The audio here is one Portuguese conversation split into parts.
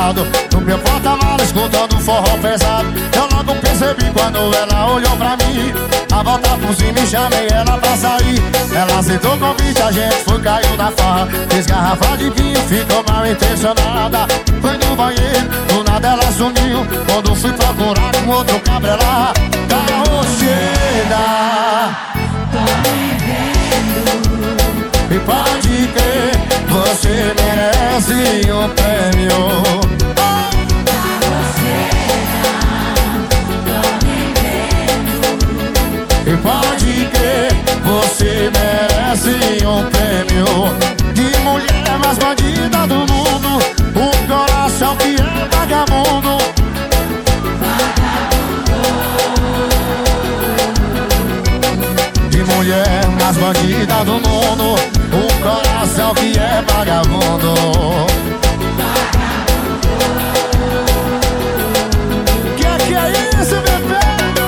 rebaixado, no meu porta-malas escutando forró pesado. Eu logo percebi quando ela olhou pra mim. A volta por cima e chamei ela pra sair. Ela aceitou o convite, a gente foi, caiu na farra. Fez garrafa de vinho, ficou mal intencionada. Foi no banheiro, do nada ela sumiu. Quando fui procurar com outro cabra lá, carroceira, tô me vendo. e pode crer, você merece um prêmio. E pode crer, você merece um prêmio de mulher mais bandida do mundo, um coração que é vagabundo. De mulher mais bandida do mundo, um coração que é vagabundo. Que é isso, bebê?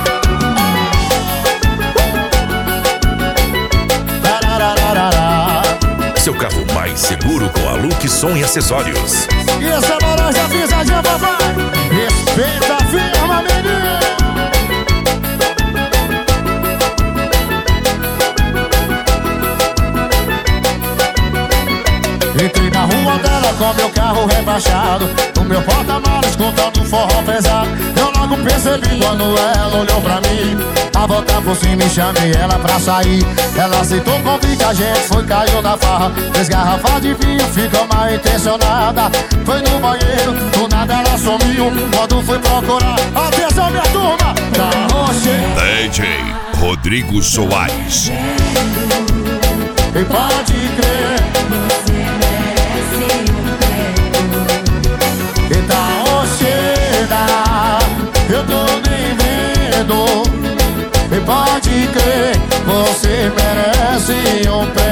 Seu carro mais seguro com a Luxon e acessórios. E essa laranja pisadinha, papai, respeita a firma, menino. Entrei na rua dela com meu carro rebaixado, no meu porta-malas escutando forró pesado. Eu logo percebi quando ela olhou pra mim. A volta por cima e chamei ela pra sair. Ela aceitou o convite, a gente foi, caiu na farra. Fez garrafa de vinho, ficou mal intencionada. Foi no banheiro, do nada ela sumiu. Quando fui procurar, atenção minha turma, carroceira, DJ Rodrigo Soares. e pode crer, e carroceira, eu tô nem vendo. E pode crer, você merece um prêmio.